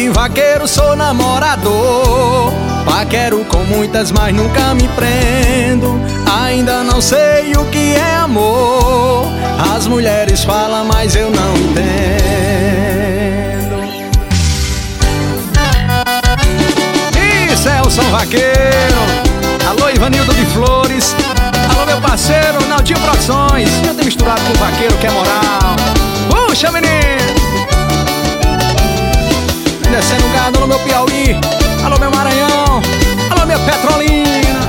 de vaqueiro sou namorador. Paquero com muitas, mas nunca me prendo. Ainda não sei o que é amor. As mulheres falam, mas eu não entendo. Isso é o Som Vaqueiro. Alô, Ivanildo de Flores. Alô, meu parceiro Naldinho Produções. Eu tenho misturado com o vaqueiro, que é moral. Puxa, menino! Descendo o gado, alô, meu Piauí. Alô, meu Maranhão. Alô, minha Petrolina.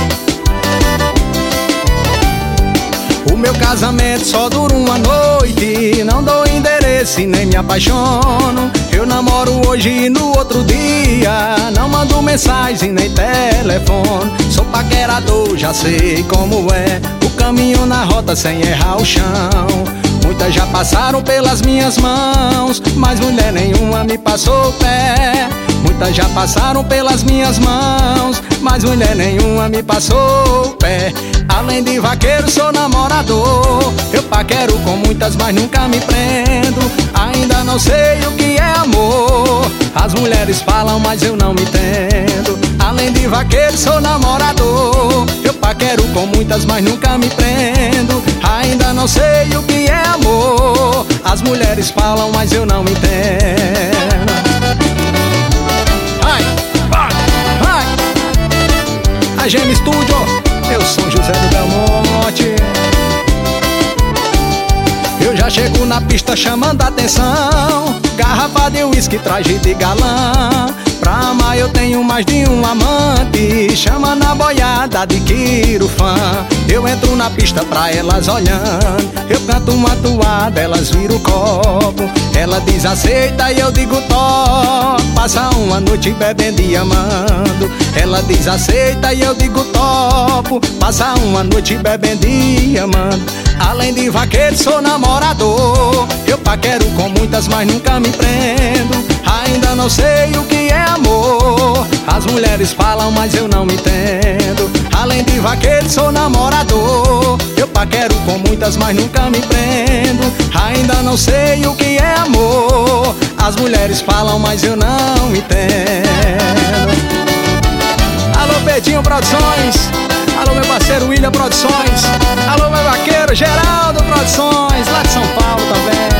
O meu casamento só dura uma noite. Não dou endereço e nem me apaixono. Eu namoro hoje e no outro dia não mando mensagem nem telefone. Sou paquerador, já sei como é. O caminho na rota sem errar o chão. Muitas já passaram pelas minhas mãos, mas mulher nenhuma me passou o pé. Muitas já passaram pelas minhas mãos, mas mulher nenhuma me passou o pé. Além de vaqueiro sou namorador. Eu paquero com muitas, mas nunca me prendo. Ainda não sei o que é amor. As mulheres falam, mas eu não me entendo. Além de vaqueiro sou namorador. Eu paquero com muitas, mas nunca me prendo. Ainda não sei o que é amor. As mulheres falam, mas eu não me entendo. Ai, ai, ai. A GM Studio, eu sou José do Belmonte. Eu já chego na pista chamando a atenção. Garrafa de uísque, traje de galã. Pra amar eu tenho mais de um amante. Chama na boiada, adquiro fã. Eu entro na pista pra elas olhando. Eu canto uma toada, elas viram o copo. Ela diz aceita e eu digo top. Passa uma noite bebendo e amando. Ela diz aceita e eu digo topo. Passa uma noite bebendo e amando. Além de vaqueiro sou namorador. Eu paquero com muitas, mas nunca me prendo. Ainda não sei o que é amor. As mulheres falam, mas eu não me entendo. Além de vaqueiro sou namorador. Eu paquero com muitas, mas nunca me prendo. Ainda não sei o que é amor. As mulheres falam, mas eu não me entendo. Alô, Pedinho Produções. Alô, meu parceiro William Produções. Alô, meu vaqueiro Geraldo Produções, lá de São Paulo também.